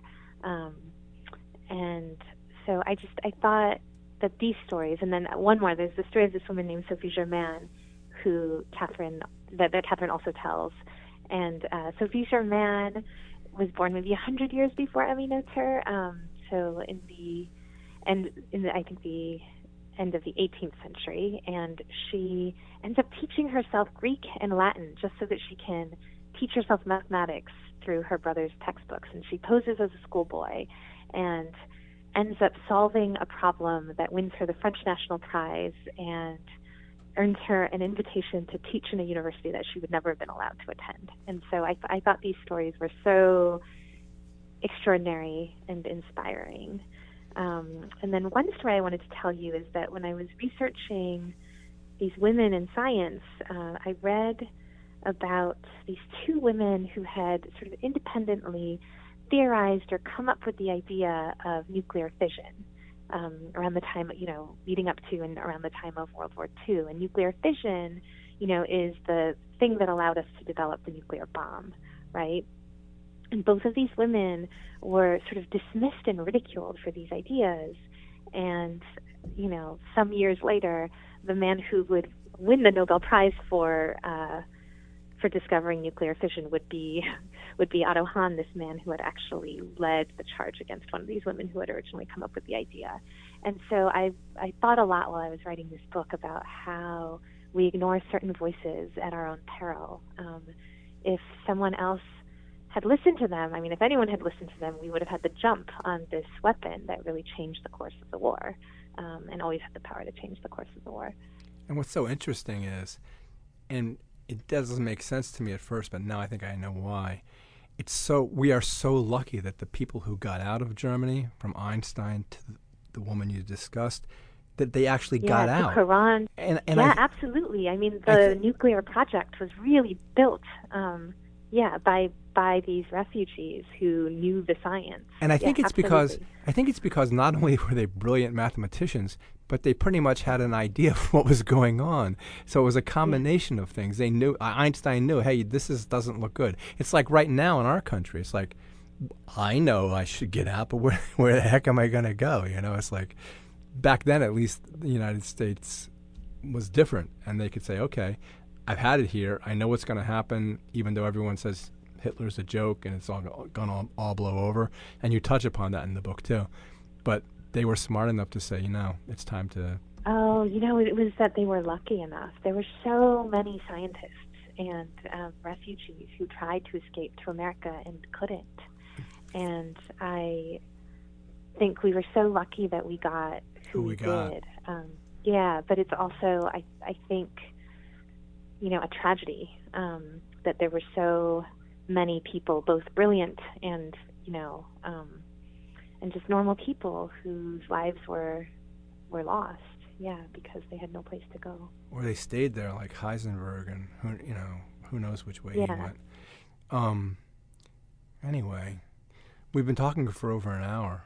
And so I thought that these stories, and then one more, there's the story of this woman named Sophie Germain, who Catherine also tells. And Sophie Germain was born maybe 100 years before Emmy Noether. So in the end of the 18th century, and she ends up teaching herself Greek and Latin just so that she can teach herself mathematics through her brother's textbooks. And she poses as a schoolboy and ends up solving a problem that wins her the French National Prize and earns her an invitation to teach in a university that she would never have been allowed to attend. And so I thought these stories were so extraordinary and inspiring. And then one story I wanted to tell you is that when I was researching these women in science, I read about these two women who had sort of independently theorized or come up with the idea of nuclear fission around the time, leading up to and around the time of World War II. And nuclear fission, is the thing that allowed us to develop the nuclear bomb, right? And both of these women were sort of dismissed and ridiculed for these ideas. And, some years later, the man who would win the Nobel Prize for discovering nuclear fission would be Otto Hahn, this man who had actually led the charge against one of these women who had originally come up with the idea. And so I thought a lot while I was writing this book about how we ignore certain voices at our own peril. If someone else had listened to them, if anyone had listened to them, we would have had the jump on this weapon that really changed the course of the war, and always had the power to change the course of the war. And what's so interesting is, and it doesn't make sense to me at first, but now I think I know why. We are so lucky that the people who got out of Germany, from Einstein to the woman you discussed, that they actually got out. Quran. And Absolutely. The nuclear project was really built, by these refugees who knew the science. And I think it's because not only were they brilliant mathematicians, but they pretty much had an idea of what was going on. So it was a combination of things. They knew, Einstein knew, hey, doesn't look good. It's like right now in our country, it's like, I know I should get out, but where the heck am I going to go? It's like, back then at least the United States was different, and they could say, okay, I've had it here. I know what's going to happen, even though everyone says Hitler's a joke and it's all going to all blow over. And you touch upon that in the book too. But they were smart enough to say, it's time to... Oh, it was that they were lucky enough. There were so many scientists and refugees who tried to escape to America and couldn't. And I think we were so lucky that we got who we did. But it's also, I think, a tragedy that there were so many people, both brilliant and, and just normal people whose lives were lost, because they had no place to go. Or they stayed there like Heisenberg, and who knows which way he went. Anyway, we've been talking for over an hour.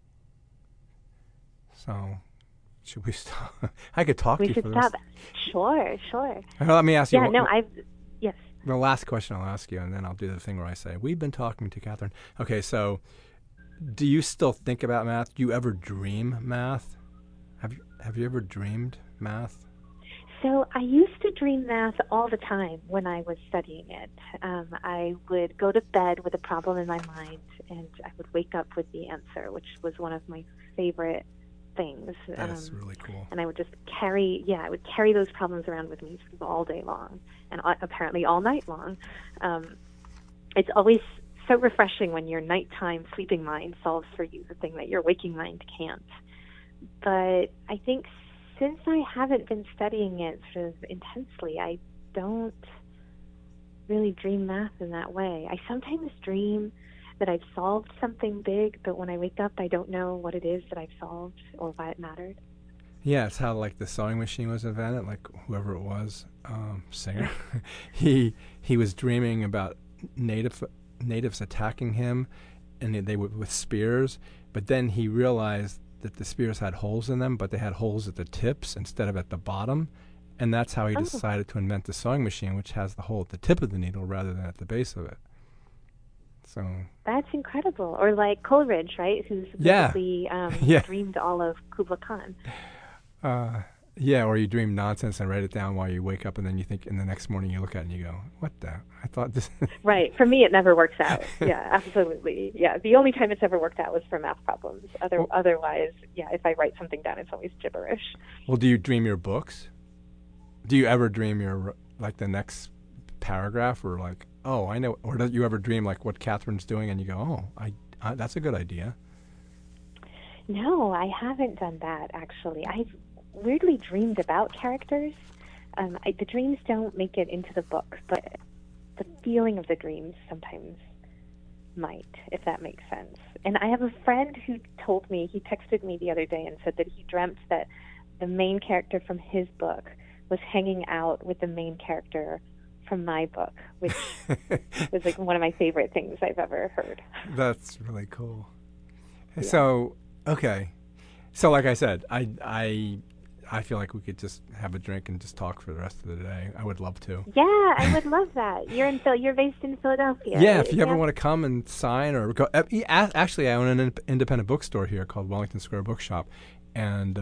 So, should we stop? I could talk to you for this. We should stop. Sure. Let me ask you. Yes. The last question I'll ask you, and then I'll do the thing where I say, we've been talking to Catherine. Okay, so Do you still think about math? Do you ever dream math? Have you ever dreamed math? So I used to dream math all the time when I was studying it. I would go to bed with a problem in my mind, and I would wake up with the answer, which was one of my favorite things. That's really cool. And I would just carry those problems around with me all day long, and apparently all night long. It's always so refreshing when your nighttime sleeping mind solves for you the thing that your waking mind can't. But I think since I haven't been studying it sort of intensely, I don't really dream math in that way. I sometimes dream that I've solved something big, but when I wake up, I don't know what it is that I've solved or why it mattered. Yeah, it's how like the sewing machine was invented. Like whoever it was, singer, he was dreaming about natives attacking him, and they would with spears. But then he realized that the spears had holes in them, but they had holes at the tips instead of at the bottom. And that's how he decided to invent the sewing machine, which has the hole at the tip of the needle rather than at the base of it. So that's incredible. Or like Coleridge, right? Who's basically dreamed all of Kubla Khan. Yeah, or you dream nonsense and write it down while you wake up, and then you think, and the next morning you look at it and you go, what the? I thought this... Right. For me, it never works out. Yeah, absolutely. Yeah, the only time it's ever worked out was for math problems. Otherwise, yeah, if I write something down, it's always gibberish. Well, do you dream your books? Do you ever dream your, like, the next paragraph, or like, oh, I know, or do you ever dream, like, what Catherine's doing, and you go, oh, I that's a good idea? No, I haven't done that, actually. I've weirdly dreamed about characters. The dreams don't make it into the book, but the feeling of the dreams sometimes might, if that makes sense. And I have a friend who told me, he texted me the other day and said that he dreamt that the main character from his book was hanging out with the main character from my book, which was like one of my favorite things I've ever heard. That's really cool. Yeah. So, okay. So like I said, I feel like we could just have a drink and just talk for the rest of the day. I would love to. Yeah, I would love that. You're based in Philadelphia. Yeah, if you ever want to come and sign or go. Actually, I own an independent bookstore here called Wellington Square Bookshop, and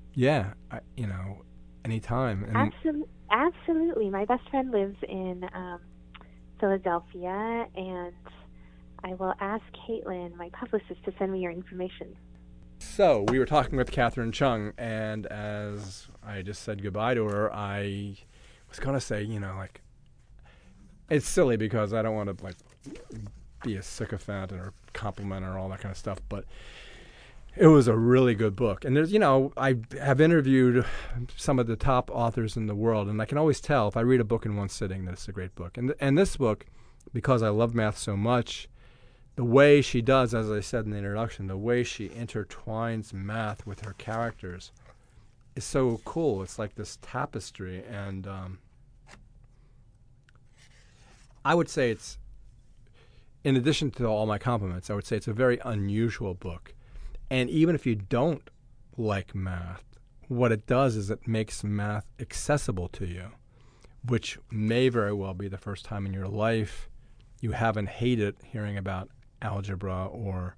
anytime. And absolutely. My best friend lives in Philadelphia, and I will ask Caitlin, my publicist, to send me your information. So we were talking with Catherine Chung, and as I just said goodbye to her, I was going to say, like, it's silly because I don't want to, like, be a sycophant or compliment or all that kind of stuff, but it was a really good book. And there's, I have interviewed some of the top authors in the world, and I can always tell if I read a book in one sitting that it's a great book. And this book, because I love math so much, the way she does, as I said in the introduction, the way she intertwines math with her characters is so cool. It's like this tapestry. And I would say it's, in addition to all my compliments, I would say it's a very unusual book. And even if you don't like math, what it does is it makes math accessible to you, which may very well be the first time in your life you haven't hated hearing about algebra or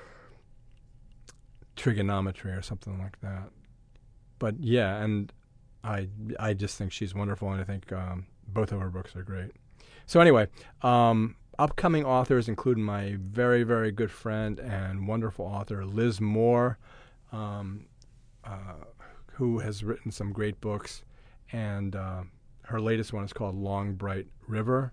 trigonometry or something like that. But yeah, and I just think she's wonderful, and I think both of her books are great. So anyway, upcoming authors include my very, very good friend and wonderful author Liz Moore, who has written some great books, and her latest one is called Long Bright River.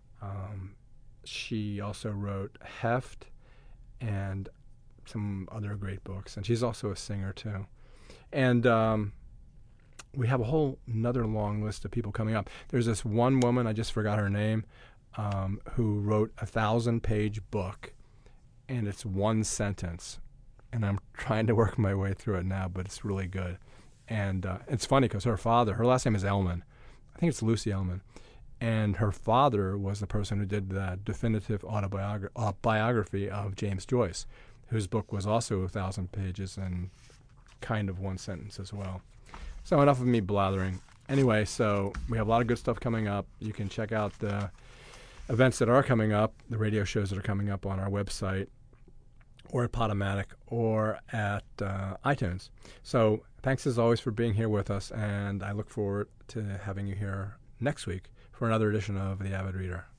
She also wrote Heft and some other great books, and she's also a singer too. And we have a whole another long list of people coming up. There's this one woman, I just forgot her name, who wrote a 1,000-page book, and it's one sentence. And I'm trying to work my way through it now, but it's really good. And it's funny because her last name is Ellman. I think it's Lucy Ellman. And her father was the person who did the definitive biography of James Joyce, whose book was also 1,000 pages and kind of one sentence as well. So enough of me blathering. Anyway, so we have a lot of good stuff coming up. You can check out the events that are coming up, the radio shows that are coming up on our website, or at Podomatic, or at iTunes. So thanks as always for being here with us, and I look forward to having you here next week for another edition of The Avid Reader.